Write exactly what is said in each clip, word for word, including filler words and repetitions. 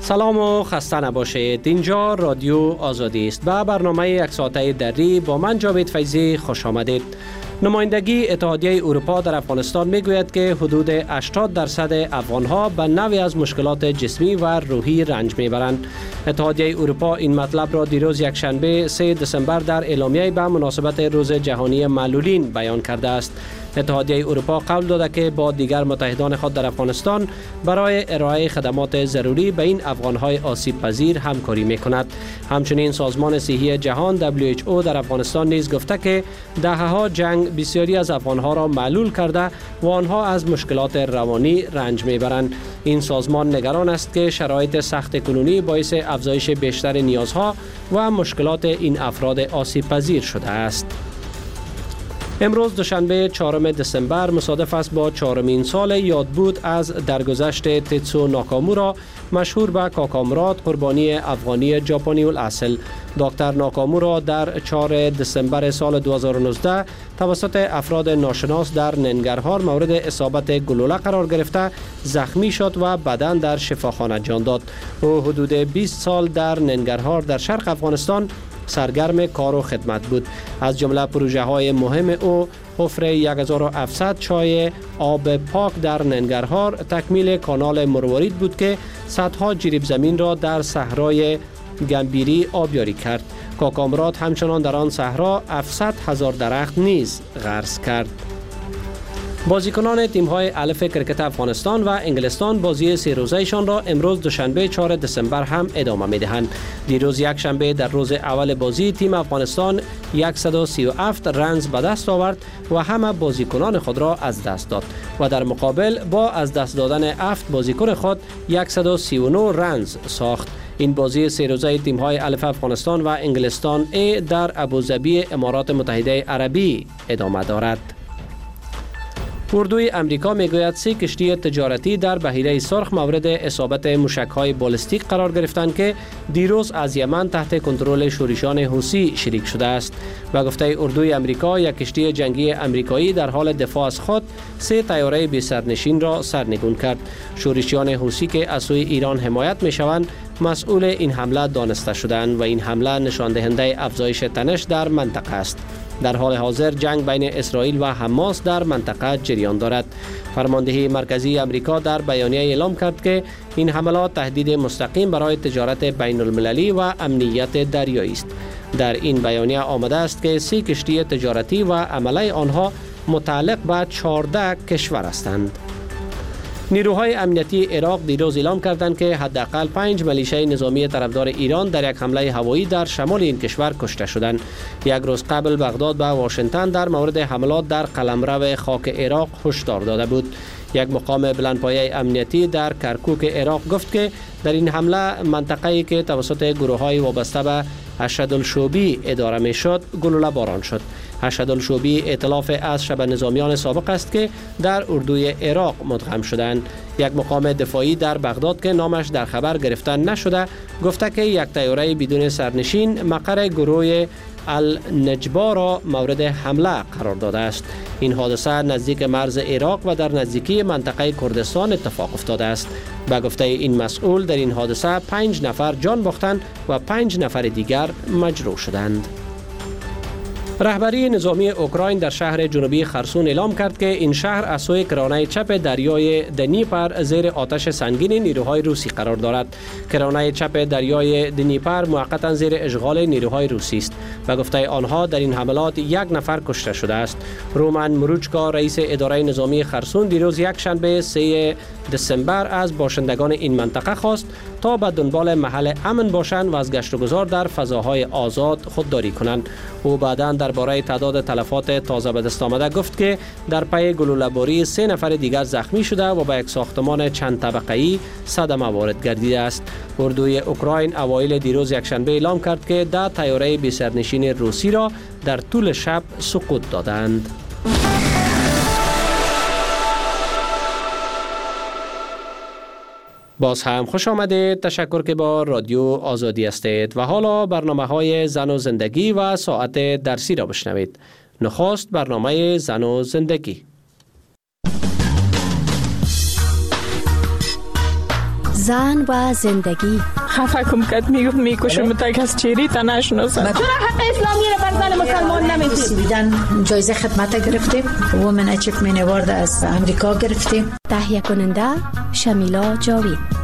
سلام و خسته نباشید. اینجا رادیو آزادی است و برنامه یک ساعته دری با من جاوید فیضی خوش آمدید. نمایندگی اتحادیه اروپا در افغانستان میگوید که حدود هشتاد درصد افغانها به نوعی از مشکلات جسمی و روحی رنج میبرند. اتحادیه اروپا این مطلب را دیروز یکشنبه سوم دسامبر در اعلامیه به مناسبت روز جهانی معلولین بیان کرده است. اتحادیه اروپا قول داده که با دیگر متحدان خود در افغانستان برای ارائه خدمات ضروری به این افغانهای آسیب پذیر همکاری میکند. همچنین سازمان صحی جهان دبلیو اچ او در افغانستان نیز گفته که دهه‌ها جنگ بسیاری از افغانها را معلول کرده و آنها از مشکلات روانی رنج میبرند. این سازمان نگران است که شرایط سخت کنونی باعث افزایش بیشتر نیازها و مشکلات این افراد آسیب پذیر شده است. امروز دوشنبه چهارم دسامبر مصادف است با چهارمین سال یادبود از درگذشت تتسو ناکامورا مشهور به کاکامراد، قربانی افغانی ژاپنی الاصل. دکتر ناکامورا در چهارم دسامبر سال دو هزار و نوزده توسط افراد ناشناس در ننگرهار مورد اصابت گلوله قرار گرفته زخمی شد و بعداً در شفاخانه جان داد. او حدود بیست سال در ننگرهار در شرق افغانستان سرگرم کار و خدمت بود. از جمله پروژه های مهم او حفر یک هزار و هفتصد چای آب پاک در ننگرهار، تکمیل کانال مروارید بود که صدها جریب زمین را در صحرای گمبیری آبیاری کرد. کاکامراد همچنان در آن صحرا هفتصد هزار درخت نیز غرس کرد. بازیکنان تیم‌های الف کرکت افغانستان و انگلستان بازی سه روزه‌شان را امروز دوشنبه چهارم دسامبر هم ادامه می‌دهند. دیروز یک شنبه در روز اول بازی تیم افغانستان صد و سی و هفت رنز به دست آورد و همه بازیکنان خود را از دست داد و در مقابل با از دست دادن هفت بازیکن خود صد و سی و نه رنز ساخت. این بازی سه روزه تیم‌های الف افغانستان و انگلستان ای در ابوظبی امارات متحده عربی ادامه دارد. اردوی امریکا میگوید سه کشتی تجارتی در بحیره سرخ مورد اصابت موشک‌های بالستیک قرار گرفتند که دیروز از یمن تحت کنترل شورشیان حوثی شلیک شده است. به گفته اردوی امریکا، یک کشتی جنگی امریکایی در حال دفاع از خود سه طیاره بی سرنشین را سرنگون کرد. شورشیان حوثی که از سوی ایران حمایت میشوند مسئول این حمله دانسته شدند و این حمله نشان دهنده افزایش تنش در منطقه است. در حال حاضر جنگ بین اسرائیل و حماس در منطقه جریان دارد. فرماندهی مرکزی امریکا در بیانیه اعلام کرد که این حملات تهدید مستقیم برای تجارت بین المللی و امنیت دریایی است. در این بیانیه آمده است که سه کشتی تجارتی و عمله آنها متعلق به چهارده کشور هستند. نیروهای امنیتی عراق دیروز اعلام کردند که حداقل پنج ملیشه نظامی طرفدار ایران در یک حمله هوایی در شمال این کشور کشته شدند. یک روز قبل بغداد به واشنگتن در مورد حملات در قلمرو خاک عراق هشدار داده بود. یک مقام بلندپایه امنیتی در کرکوک عراق گفت که در این حمله منطقه‌ای که توسط گروه‌های وابسته به اشهدالشوبی اداره می‌شد گلوله باران شد. اشهدالشوبی ائتلاف از شبه نظامیان سابق است که در اردوی عراق مدغم شدند. یک مقام دفاعی در بغداد که نامش در خبر گرفته نشده گفته که یک طیاره بدون سرنشین مقر گروه النجبا را مورد حمله قرار داده است. این حادثه نزدیک مرز عراق و در نزدیکی منطقه کردستان اتفاق افتاده است. به گفته این مسئول در این حادثه پنج نفر جان باختند و پنج نفر دیگر مجروح شدند. رهبری نظامی اوکراین در شهر جنوبی خرسون اعلام کرد که این شهر از سوی کرانه چپ دریای دنیپر زیر آتش سنگین نیروهای روسی قرار دارد. کرانه چپ دریای دنیپر موقتا زیر اشغال نیروهای روسی است. به گفته آنها در این حملات یک نفر کشته شده است. رومن مروچکا رئیس اداره نظامی خرسون دیروز یک شنبه سوم دسامبر از باشندگان این منطقه خواست تا به دنبال محل امن باشند و از گشت و گذار در فضاهای آزاد خودداری کنند. او بعداً درباره تعداد تلفات تازه به دست آمده گفت که در پی گلوله‌باری سه نفر دیگر زخمی شده و به یک ساختمان چند طبقه‌ای صدمه وارد گردیده است. اردوی اوکراین اوایل دیروز یکشنبه اعلام کرد که ده طیاره بی سرنشین روسی را در طول شب سقوط دادند. باز هم خوش آمدید. تشکر که با رادیو آزادی هستید و حالا برنامه های زن و زندگی و ساعت درسی را بشنوید. نخست برنامه زن و زندگی. زن و زندگی. خفه کم کد میگفت میکشم تا کس چیری تا نشناسم. چرا حق اسلامی رو بر زن مسلمان نمیدید؟ بیدن جایزه خدمت گرفتیم. وومن اچیومنت اوارد از امریکا گرفتیم. تهیه کننده شمیلا جاوید.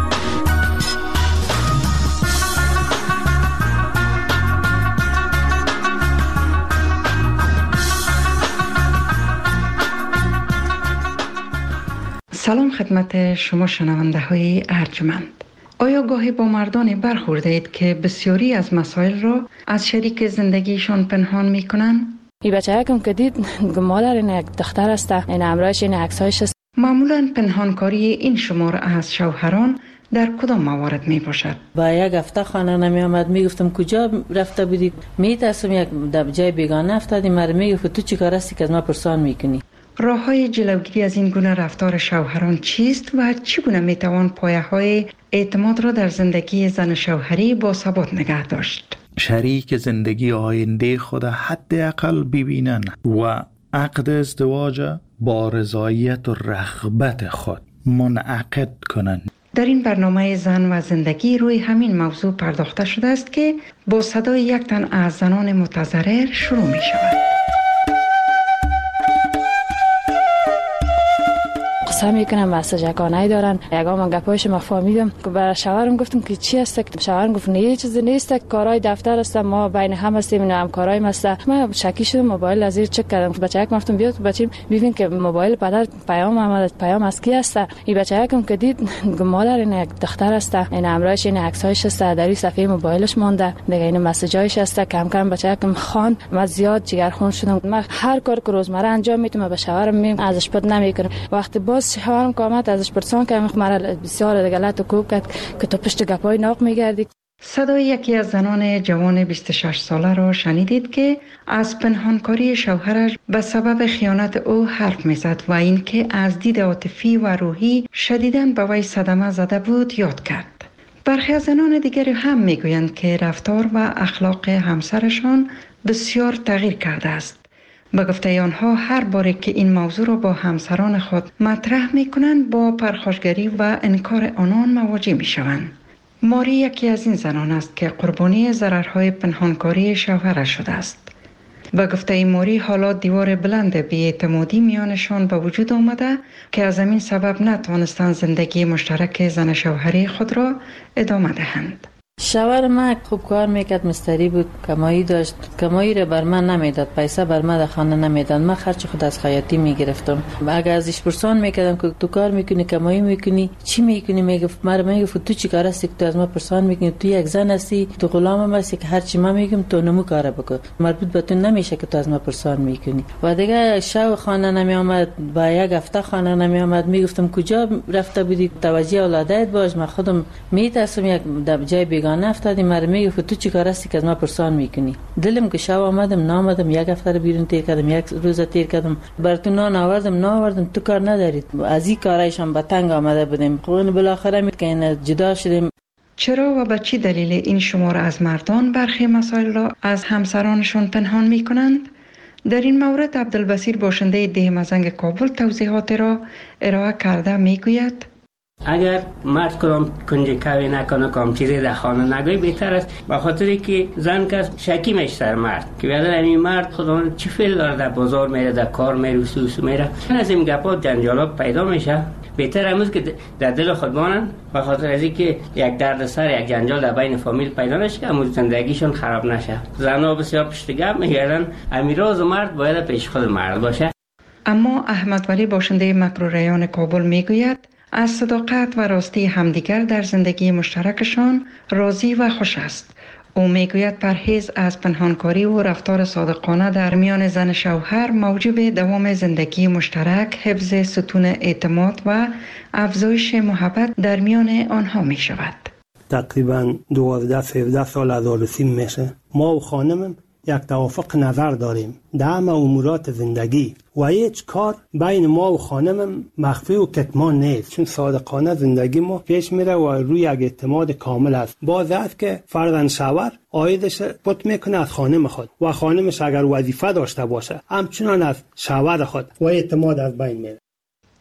سلام خدمت شما شنونده های ارجمند. آیا گاهی با مردانی برخورده اید که بسیاری از مسائل را از شریک زندگیشان پنهان می کنند؟ این بچه کم که دید مادر این یک دختر است، این امرایش این عکسایش است. معمولا پنهانکاری این شمار از شوهران در کدام موارد می باشد؟ با یک هفته خانه نمی آمد، می گفتم کجا رفته بودی؟ می ترسم یک جای بیگانه افتادی. مرا می گفت تو چی کار هستی که از ما پرسان می کنی؟ راه های جلوگیری از این گونه رفتار شوهران چیست و چگونه می توان پایه های اعتماد را در زندگی زن شوهری با ثبات نگه داشت؟ شریک زندگی آینده خود حداقل ببینن و عقد ازدواج با رضایت و رغبت خود منعقد کنند. در این برنامه زن و زندگی روی همین موضوع پرداخته شده است که با صدای یک تن از زنان متضرر شروع می شود. قصه میکنم مسجکانه دارن. یگا من گپایش ما فهمیدم که برای شوهرم گفتم که چی است؟ که شوهرم گفت نه چیزی نیست، کارهای دفتر است، ما بین هم هستیم، نه همکارای است. من شکی شدم، موبایل از زیر چک کردم. بچه‌ک گفتم بیاد بچه‌م ببین که موبایل پدر پیام آمد، پیام از کی است؟ این بچه‌کم که دید مادر این یک دختر است، این امرایش این عکسایش است، در این صفحه موبایلش مونده، دیگه این مسیجایش است. کم کم بچه‌کم خوان، من زیاد جگرخون شدم. من هر کار که روزمره انجام میتونم به شوهرم میگم، ازش پد نمیکنم. وقتی باز شوهرم کامت ازش پرسان که مرا بسیار غلط و کوب کرد که تو پشت گپای ناق میگردی. صدای یکی از زنان جوان بیست و شش ساله را شنیدید که از پنهانکاری شوهرش به سبب خیانت او حرف میزد و اینکه از دید عاطفی و روحی شدیداً به وی صدمه زده بود یاد کرد. برخی از زنان دیگری هم میگویند که رفتار و اخلاق همسرشان بسیار تغییر کرده است. به گفته آنها هر باری که این موضوع را با همسران خود مطرح می کنند با پرخاشگری و انکار آنان مواجه می شوند. ماری یکی از این زنان است که قربانی ضررهای پنهانکاری شوهرش شده است. به گفته ماری حالا دیوار بلند بی‌اعتمادی میانشان به وجود آمده که از همین سبب نتوانستند زندگی مشترک زن شوهری خود را ادامه دهند. شوهر من خوب کار میکرد، مستری بود، کمایی داشت، کمایی را بر من نمیداد، پیسه بر من در خانه نمیداد، من خرج خود از خیاطی میگرفتم. اگر ازش پرسان میکردم که تو کار میکنی، کمایی میکنی، چی میکنی؟ میگفت مرا میگفت تو چی کار هستی که تو از ما پرسان میکنی؟ تو یک زن هستی، تو غلامم هستی که هر چی من میگم تو نمو کار بکن، مربوط به تو نمیشه که تو از ما پرسان میکنی. و دیگه شو خانه نمی آمد، با یک هفته خانه نمی آمد، میگفتم کجا رفته بودی؟ توجه اولادت باش، من خودم میترسم یک جای بیگانه افتادی. مرا میگفت تو چی کار هستی که از ما پرسان میکنی؟ دلم که شب آمدم نامدم، یک هفته بیرون تیر کردم، یک روز تیر کردم، بر تو نان آوردم ناوردم، تو کار ندارید. از این کارایشان به تنگ آمده بودیم. خون بالاخره می که جدا شدیم. چرا و به چه دلیل این شمار از مردان برخی مسائل را از همسرانشان پنهان می کنند؟ در این مورد عبدالبصیر باشنده ده مزنگ کابل توضیحات را ارائه کرده می گوید: اگر مرد کدام کنجکاوی نکنه، کام چیزی در خانه نگوی، بهتر است. به خاطری که زن کس شکی میشه سر مرد که بیادر این مرد خدا چی فعل داره، در بازار میره، در کار میره، سوسو میره، از این گپا جنجالات پیدا میشه. بهتر امروز که در دل خود بانن، به خاطر از اینکه یک درد سر، یک جنجال در بین فامیل پیدا نشه، امروز زندگیشون خراب نشه. زنها بسیار پشت گپ میگردن، امیراز مرد باید پیش خود مرد باشه. اما احمد ولی باشنده مکرو ریان کابل میگوید از صداقت و راستی همدیگر در زندگی مشترکشان راضی و خوش است. او میگوید پرهیز از پنهانکاری و رفتار صادقانه در میان زن شوهر موجب دوام زندگی مشترک، حفظ ستون اعتماد و افزایش محبت در میان آنها می شود. تقریبا دوازده سیزده سال از آرسی میشه. ما و خانمم یک توافق نظر داریم در همه امورات زندگی و هیچ کار بین ما و خانمم مخفی و کتمان نیست، چون صادقانه زندگی ما پیش میره و روی یک اعتماد کامل است. باز است که فرزند شوهر عایدش پت میکنه از خانم خود و خانمش اگر وظیفه داشته باشه همچنان از شوهر خود و اعتماد از بین میره.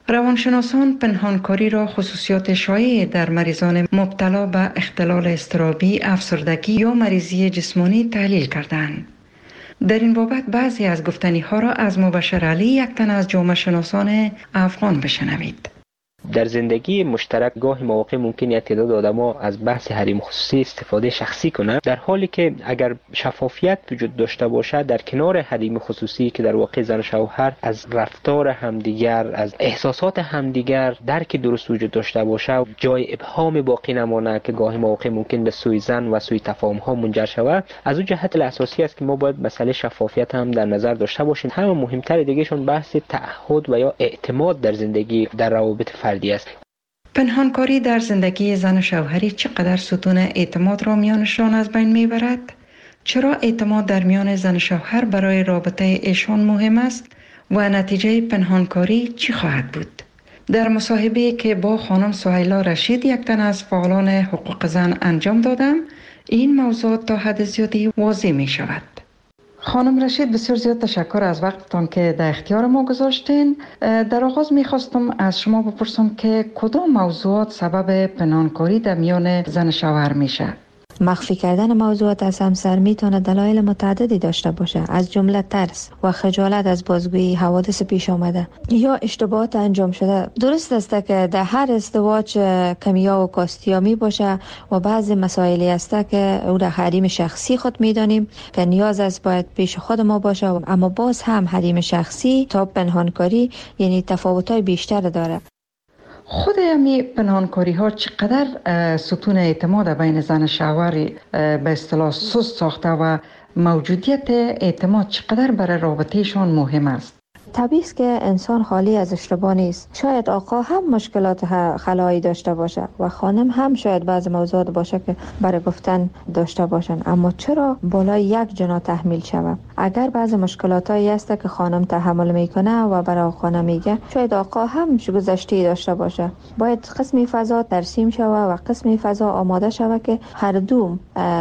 روانشناسان پنهانکاری را خصوصیات شایع در مریضان مبتلا به اختلال اضطرابی، افسردگی یا مریضی جسمانی تحلیل کردند. در این بابت بعضی از گفتنی ها را از مبشر علی، یک تن از جامعه شناسان افغان، بشنوید. در زندگی مشترک گاهی مواقع ممکن است تعداد آدم‌ها از بحث حریم خصوصی استفاده شخصی کنند، در حالی که اگر شفافیت وجود داشته باشد در کنار حریم خصوصی که در واقع زن و شوهر از رفتار همدیگر، از احساسات همدیگر درک درست وجود داشته باشد، جای ابهام باقی نمانه که گاهی مواقع ممکن به سوی زن و سوی تفاهم‌ها منجر شود، از اون جهت اساسی است که ما باید مسئله شفافیت هم در نظر داشته باشیم. همه مهمتر دیگهشون بحث تعهد و یا اعتماد در زندگی در روابط فردی است. پنهانکاری در زندگی زن و شوهری چقدر ستون اعتماد را میانشان از بین میبرد؟ چرا اعتماد در میان زن و شوهر برای رابطه ایشان مهم است و نتیجه پنهانکاری چی خواهد بود؟ در مصاحبه‌ای که با خانم سهیلا رشید، یک تن از فعالان حقوق زن، انجام دادم، این موضوع تا حد زیادی واضح می شود. خانم رشید، بسیار زیاد تشکر از وقتتان که در اختیار ما گذاشتین. در آغاز میخواستم از شما بپرسم که کدام موضوعات سبب پنهانکاری در میان زن و شوهر میشه؟ مخفی کردن موضوعات از همسر میتونه دلایل متعددی داشته باشه، از جمله ترس و خجالت از بازگویی حوادث پیش آمده یا اشتباهات انجام شده. درست است که در هر ازدواج کمیا و کاستیا می باشه و بعضی مسائلی است که او در حریم شخصی خود میدانیم که نیاز است باید پیش خود ما باشه، اما باز هم حریم شخصی تا پنهانکاری یعنی تفاوت‌های بیشتر داره. خود همی پنهانکاری ها چقدر ستون اعتماد بین زن و شوهر به اصطلاح سست ساخته و موجودیت اعتماد چقدر برای رابطهشان مهم است؟ طبیعی است که انسان خالی از اشتباه نیست. شاید آقا هم مشکلات خلایی داشته باشه و خانم هم شاید بعض موضوعات باشه که برای گفتن داشته باشن، اما چرا بالای یک جنا تحمیل شود؟ اگر بعض مشکلاتایی هست که خانم تحمل میکنه و برای آقا نمیگه، شاید آقا هم گذشته داشته باشه. باید قسمی فضا ترسیم شود و قسمی فضا آماده شود که هر دو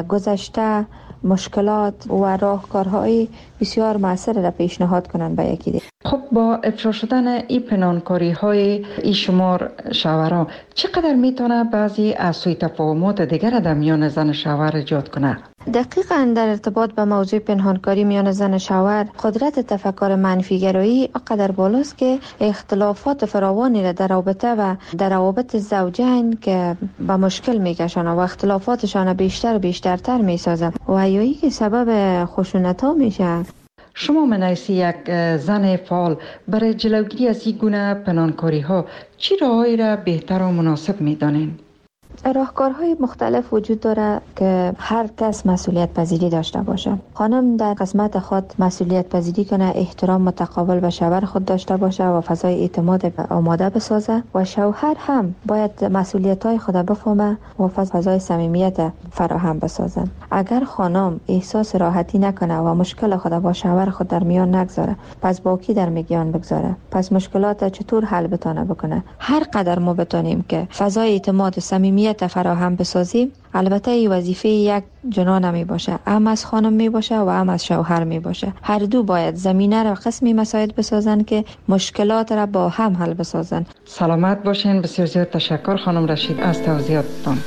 گذشته، مشکلات و راهکارهای بسیار موثر را پیشنهاد کنند به یکی دیگر. خب با افشا شدن این پنهانکاری های این شمار شوهران چقدر میتونه بعضی از سوء تفاهمات دیگر در میان زن و شوهر ایجاد کنه؟ دقیقاً در ارتباط به موضوع پنهانکاری میان زن و شوهر، قدرت تفکر منفیگرایی اقدر بالاست که اختلافات فراوانی را در رابطه و در روابط زوجین که به مشکل میکشن و اختلافاتشان بیشتر و بیشترتر میسازن و ایایی که سبب خشونت ها میشه. شما منیسی یک زن فعال برای جلوگیری از این گونه پنهانکاری ها چی راهایی را بهتر و مناسب میدانین؟ راهکارهای مختلف وجود داره که هر کس مسئولیت پذیری داشته باشه. خانم در قسمت خود مسئولیت پذیری کنه، احترام متقابل به شوهر خود داشته باشه و فضای اعتماد آماده بسازه و شوهر هم باید مسئولیت‌های خود بفهمه و فضای صمیمیت فراهم بسازه. اگر خانم احساس راحتی نکنه و مشکل خود با شوهر خود در میان نگذاره، پس با کی در میان بگذاره؟ پس مشکلات چطور حل بتونه بکنه؟ هر قدر ما بتونیم که فضای اعتماد و صمیمیت فراهم بسازیم، البته این وظیفه یک جنا نمی باشه، هم از خانم می باشه و هم از شوهر می باشه. هر دو باید زمینه را قسمی مساعد بسازن که مشکلات را با هم حل بسازن. سلامت باشین. بسیار زیاد تشکر خانم رشید از توضیحاتتان.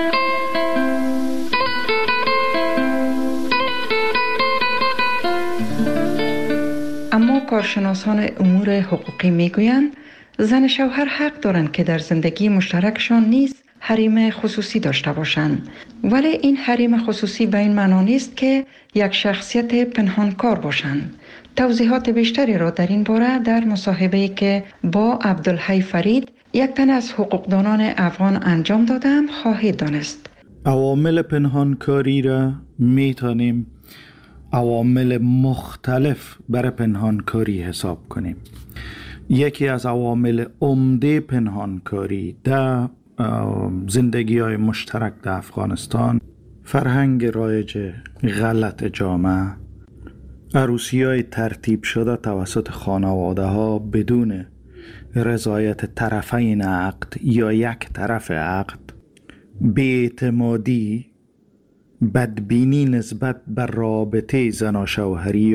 اما کارشناسان امور حقوقی می گویند زن و شوهر حق دارند که در زندگی مشترکشان نیز حریم خصوصی داشته باشند، ولی این حریم خصوصی به این معنا نیست که یک شخصیت پنهانکار باشند. توضیحات بیشتری را در این باره در مصاحبه‌ای که با عبدالحی فرید، یک تن از حقوقدانان افغان، انجام دادم خواهید دانست. عوامل پنهانکاری را میتونیم عوامل مختلف برای پنهانکاری حساب کنیم. یکی از عوامل عمده پنهانکاری در زندگی های مشترک در افغانستان، فرهنگ رایج غلط جامعه، عروسی های ترتیب شده توسط خانواده ها بدون رضایت طرفین عقد یا یک طرف عقد، بی‌اعتمادی، بدبینی نسبت به رابطه زن و شوهری